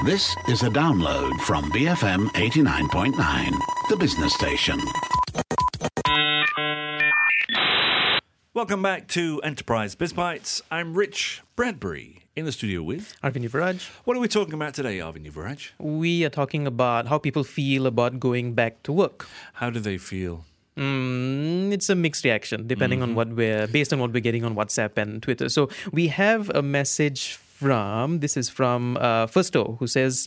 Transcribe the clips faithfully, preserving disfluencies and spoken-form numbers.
This is a download from B F M eighty-nine point nine, the business station. Welcome back to Enterprise Biz Bites. I'm Rich Bradbury in the studio with Arvind Yuvaraj. What are we talking about today, Arvind Yuvaraj? We are talking about how people feel about going back to work. How do they feel? Mm, it's a mixed reaction depending mm-hmm. on what we're, based on what we're getting on WhatsApp and Twitter. So we have a message from, this is from uh, Firsto, who says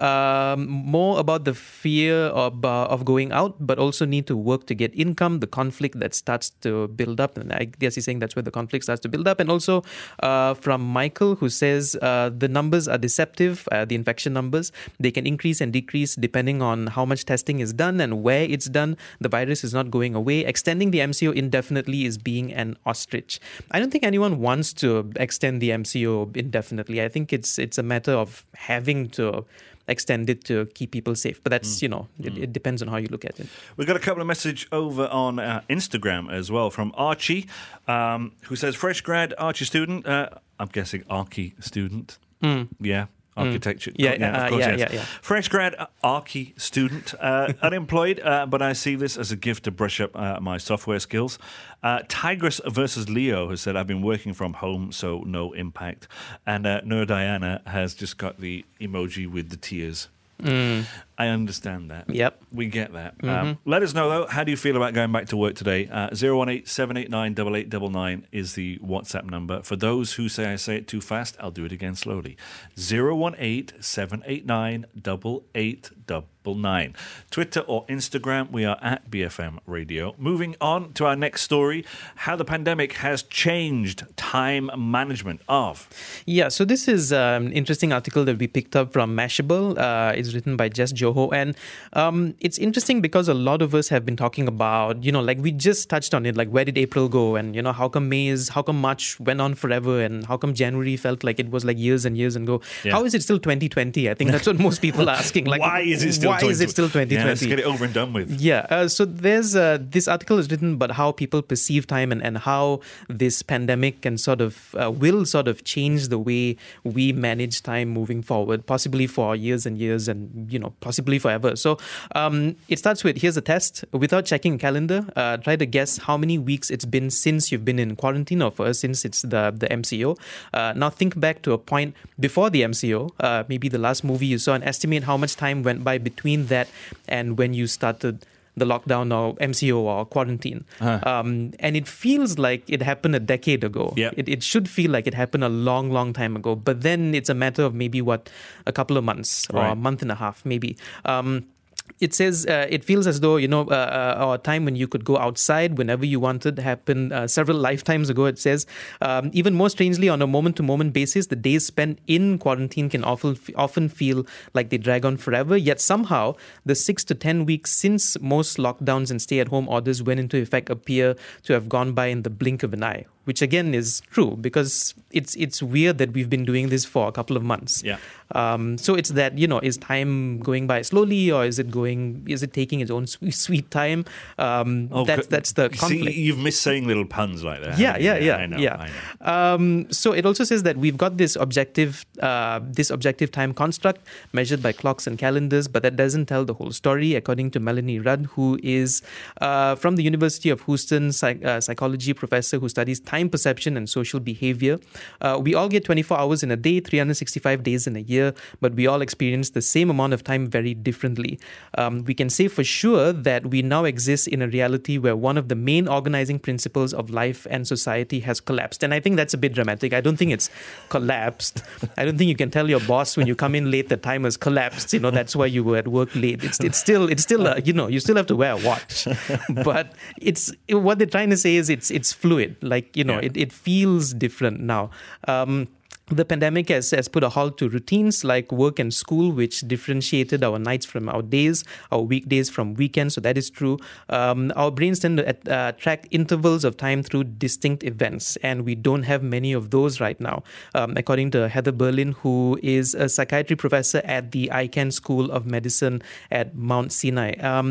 um, more about the fear of, uh, of going out, but also need to work to get income, the conflict that starts to build up. And I guess he's saying that's where the conflict starts to build up. And also uh, from Michael, who says uh, the numbers are deceptive, uh, the infection numbers. They can increase and decrease depending on how much testing is done and where it's done. The virus is not going away. Extending the M C O indefinitely is being an ostrich. I don't think anyone wants to extend the M C O indefinitely. I think it's it's a matter of having to extend it to keep people safe. But that's, mm. you know, it, it depends on how you look at it. We've got a couple of messages over on uh, Instagram as well from Archie, um, who says, fresh grad, Archie student. Uh, I'm guessing Archie student. Mm. Yeah. Architecture. Mm. Yeah, yeah, uh, of course, yeah, yes. yeah, yeah. Fresh grad, uh, Archie student, uh, unemployed, uh, but I see this as a gift to brush up uh, my software skills. Uh, Tigress versus Leo has said, I've been working from home, so no impact. And uh, Nur Diana has just got the emoji with the tears. Mm. I understand that. Yep. We get that. Mm-hmm. Um, let us know, though, how do you feel about going back to work today? Uh, zero one eight, seven eight nine, eight eight nine nine is the WhatsApp number. For those who say I say it too fast, I'll do it again slowly. zero one eight, seven eight nine, eight eight nine nine. Twitter or Instagram, we are at B F M Radio. Moving on to our next story, how the pandemic has changed time management of. Yeah, so this is um, an interesting article that we picked up from Mashable. Uh, it's written by Jess Joho. And um, it's interesting because a lot of us have been talking about, you know, like we just touched on it, like where did April go? And, you know, how come May is, how come March went on forever? And how come January felt like it was like years and years ago? Yeah. How is it still twenty twenty? I think that's what most people are asking. Like, why is it still Why is it still twenty twenty? Yeah, let's get it over and done with. Yeah. Uh, so there's uh, this article is written about how people perceive time and, and how this pandemic can sort of uh, will sort of change the way we manage time moving forward, possibly for years and years and, you know, possibly forever. So um, it starts with, here's a test. Without checking a calendar, uh, try to guess how many weeks it's been since you've been in quarantine, or for us, since it's the, the M C O. Uh, now think back to a point before the M C O, uh, maybe the last movie you saw, and estimate how much time went by between that and when you started the lockdown or M C O or quarantine. Huh. Um, and it feels like it happened a decade ago. Yep. It, it should feel like it happened a long, long time ago. But then it's a matter of maybe, what, a couple of months or right. a month and a half, maybe. Um, It says uh, it feels as though, you know, uh, uh, a time when you could go outside whenever you wanted happened uh, several lifetimes ago. It says um, even more strangely, on a moment-to-moment basis, the days spent in quarantine can often often feel like they drag on forever. Yet somehow the six to ten weeks since most lockdowns and stay-at-home orders went into effect appear to have gone by in the blink of an eye. Which again is true, because it's it's weird that we've been doing this for a couple of months. Yeah. Um, so it's that, you know, is time going by slowly, or is it going? Is it taking its own sweet, sweet time? Um, oh, that's that's the conflict. See, you've missed saying little puns like that. Yeah, yeah, yeah, I know, yeah. I know. Um, so it also says that we've got this objective, uh, this objective time construct measured by clocks and calendars, but that doesn't tell the whole story. According to Melanie Rudd, who is uh, from the University of Houston, psych, uh, psychology professor who studies time. Time perception and social behavior. Uh, we all get twenty-four hours in a day, three hundred sixty-five days in a year, but we all experience the same amount of time very differently. Um, we can say for sure that we now exist in a reality where one of the main organizing principles of life and society has collapsed. And I think that's a bit dramatic. I don't think it's collapsed. I don't think you can tell your boss when you come in late the time has collapsed. You know, that's why you were at work late. It's it's still it's still a, you know, you still have to wear a watch. But it's what they're trying to say is it's it's fluid. Like, you know, yeah. it, it feels different now. Um, The pandemic has, has put a halt to routines like work and school, which differentiated our nights from our days, our weekdays from weekends. So that is true. Um, our brains tend to uh, track intervals of time through distinct events, and we don't have many of those right now. Um, according to Heather Berlin, who is a psychiatry professor at the Icahn School of Medicine at Mount Sinai. Um,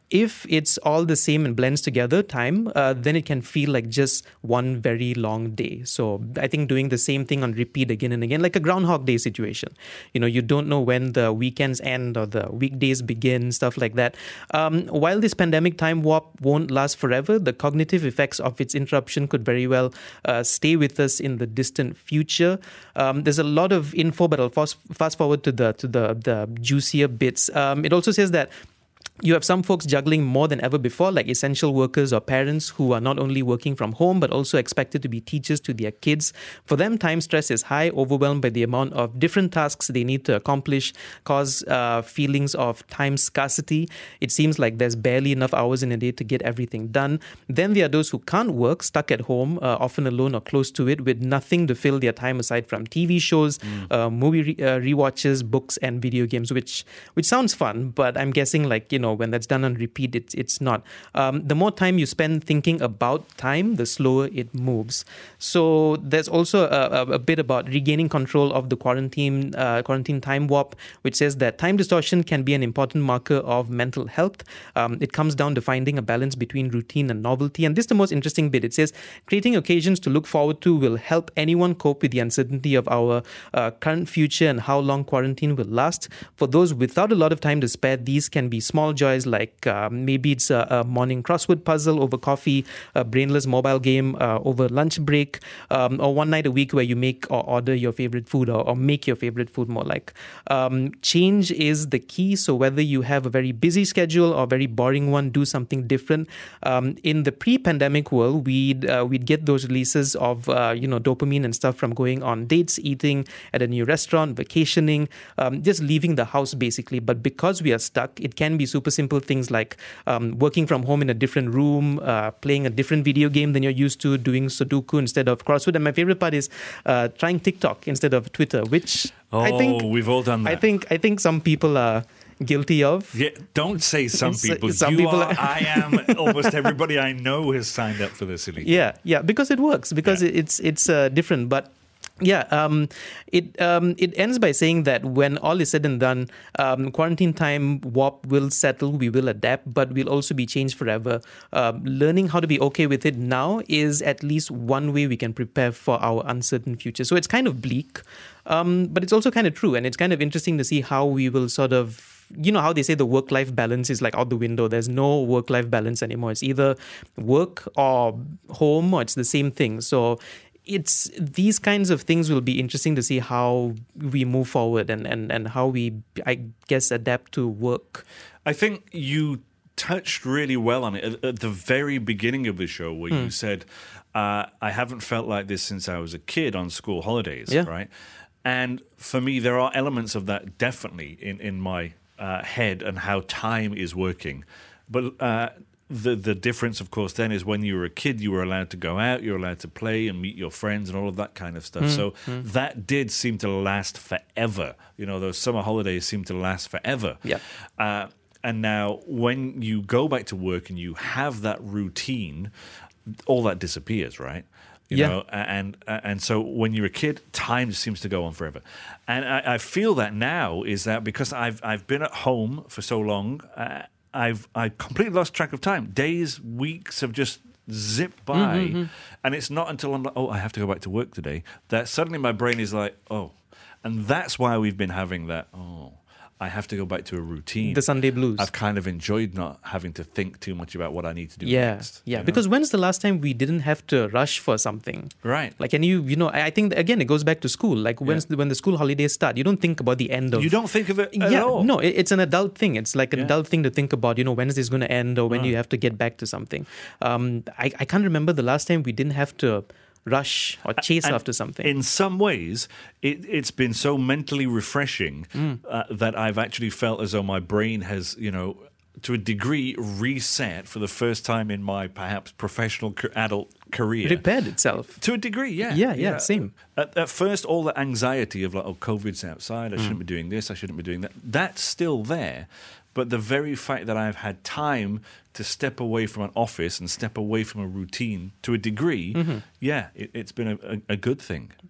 if it's all the same and blends together time, uh, then it can feel like just one very long day. So I think doing the same thing on repeat again and again, like a Groundhog Day situation. You know, you don't know when the weekends end or the weekdays begin, stuff like that. Um, while this pandemic time warp won't last forever, the cognitive effects of its interruption could very well uh, stay with us in the distant future. Um, there's a lot of info, but I'll fast, fast forward to the to the, the juicier bits. Um, it also says that you have some folks juggling more than ever before, like essential workers or parents who are not only working from home, but also expected to be teachers to their kids. For them, time stress is high, overwhelmed by the amount of different tasks they need to accomplish, cause uh, feelings of time scarcity. It seems like there's barely enough hours in a day to get everything done. Then there are those who can't work, stuck at home, uh, often alone or close to it, with nothing to fill their time aside from T V shows, mm. uh, movie re- uh, rewatches, books, and video games, which which sounds fun, but I'm guessing, like, you know, when that's done on repeat, it's it's not. Um, the more time you spend thinking about time, the slower it moves. So there's also a, a, a bit about regaining control of the quarantine uh, quarantine time warp, which says that time distortion can be an important marker of mental health. Um, it comes down to finding a balance between routine and novelty. And this is the most interesting bit. It says creating occasions to look forward to will help anyone cope with the uncertainty of our uh, current future and how long quarantine will last. For those without a lot of time to spare, these can be small joys like uh, maybe it's a, a morning crossword puzzle over coffee, a brainless mobile game uh, over lunch break, um, or one night a week where you make or order your favorite food or, or make your favorite food more like. Um, change is the key. So whether you have a very busy schedule or a very boring one, do something different. Um, in the pre-pandemic world, we'd uh, we'd get those releases of uh, you know dopamine and stuff from going on dates, eating at a new restaurant, vacationing, um, just leaving the house basically. But because we are stuck, it can be super simple things like um, working from home in a different room, uh, playing a different video game than you're used to, doing Sudoku instead of crossword. And my favorite part is uh, trying TikTok instead of Twitter, which oh, I think we've all done that. I think I think some people are guilty of. Yeah, don't say some people. Some you people are, are I am. Almost everybody I know has signed up for this silly thing. Yeah, yeah, because it works, because Yeah. it's it's uh, different, but. Yeah, um, it um, it ends by saying that when all is said and done, um, quarantine time warp will settle, we will adapt, but we'll also be changed forever. Um, learning how to be okay with it now is at least one way we can prepare for our uncertain future. So it's kind of bleak, um, but it's also kind of true, and it's kind of interesting to see how we will sort of, you know, how they say the work-life balance is like out the window. There's no work-life balance anymore. It's either work or home, or it's the same thing. So it's these kinds of things will be interesting to see how we move forward and, and, and how we, I guess, adapt to work. I think you touched really well on it at, at the very beginning of the show where mm. you said, uh, I haven't felt like this since I was a kid on school holidays, yeah. right? And for me, there are elements of that definitely in, in my uh, head and how time is working. But uh, the the difference, of course, then is when you were a kid, you were allowed to go out, you were allowed to play and meet your friends and all of that kind of stuff. Mm, so mm. that did seem to last forever. You know, those summer holidays seem to last forever. Yeah. Uh, and now when you go back to work and you have that routine, all that disappears, right? You yeah. know, and and so when you're a kid, time seems to go on forever, and I, I feel that now is that because I've I've been at home for so long, uh, I've I completely lost track of time. Days, weeks have just zipped by, mm-hmm. and it's not until I'm like, oh, I have to go back to work today, that suddenly my brain is like, oh, and that's why we've been having that. Oh, I have to go back to a routine. The Sunday blues. I've kind of enjoyed not having to think too much about what I need to do yeah, next. Yeah, you know? Because when's the last time we didn't have to rush for something? Right. Like, and you, you know, I think, again, it goes back to school. Like, when's yeah. the, when the school holidays start, you don't think about the end of... You don't think of it at yeah, all? No, it, it's an adult thing. It's like an yeah. adult thing to think about, you know, when is this going to end or when oh. you have to get back to something. Um, I, I can't remember the last time we didn't have to rush or chase and after something. In some ways, it, it's been so mentally refreshing mm. uh, that I've actually felt as though my brain has, you know, to a degree, reset for the first time in my perhaps professional co- adult career. Repaired itself. To a degree, yeah. Yeah, yeah, yeah. Same. At, at first, all the anxiety of like, oh, COVID's outside, I mm. shouldn't be doing this, I shouldn't be doing that, that's still there. But the very fact that I've had time to step away from an office and step away from a routine to a degree, mm-hmm. yeah, it, it's been a, a, a good thing.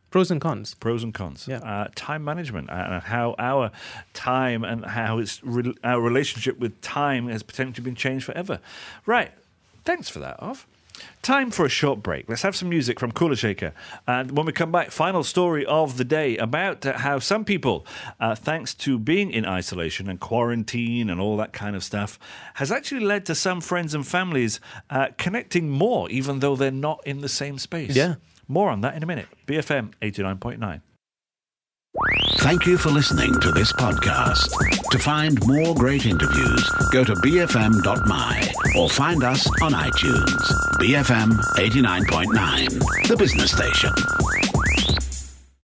Pros and cons. Pros and cons. Yeah. Uh, time management and how our time and how it's re- our relationship with time has potentially been changed forever. Right. Thanks for that, Ov. Time for a short break. Let's have some music from Kula Shaker. And when we come back, final story of the day about uh, how some people, uh, thanks to being in isolation and quarantine and all that kind of stuff, has actually led to some friends and families uh, connecting more, even though they're not in the same space. Yeah. More on that in a minute. B F M eighty-nine point nine. Thank you for listening to this podcast. To find more great interviews, go to b f m dot m y or find us on iTunes. B F M eighty-nine point nine, the business station.